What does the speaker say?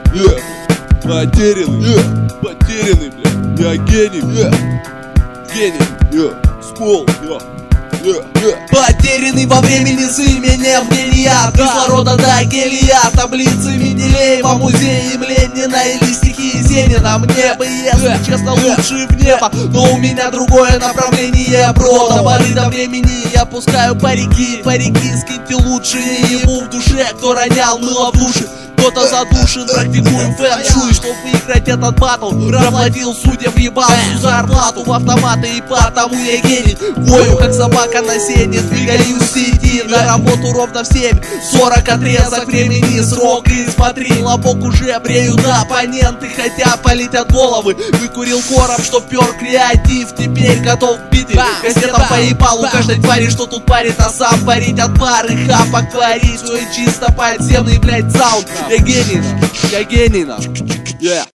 Потерянный, блядь, я гений, гений, спол, Потерянный во времени с именем Гелия. Кислорода до гелия, таблицы Менделеева, музеем Ленина или стихи Зенина. Мне бы, если честно, лучше в небо, но у меня другое направление, бро. До поры до времени я пускаю парики, скиньте лучшие ему в душе. Кто ронял мыло в душе, кто-то задушен, практикуем фэн-шуй, чтоб выиграть этот батл. Проплатил, судя, въебал всю зарплату в автоматы, и потому я гений. Вою, как собака на сене, двигаюсь в сети на работу ровно в 7:40 отрезок времени, срок и смотри, лобок уже бреют оппоненты, хотя полетят головы. Выкурил короб, чтоб пер креатив, теперь готов к битве. Кассетом поебал у каждой твари, что тут парит, а сам парить от пары хапок творить свой чисто подземный, блять, саунд. Я гений,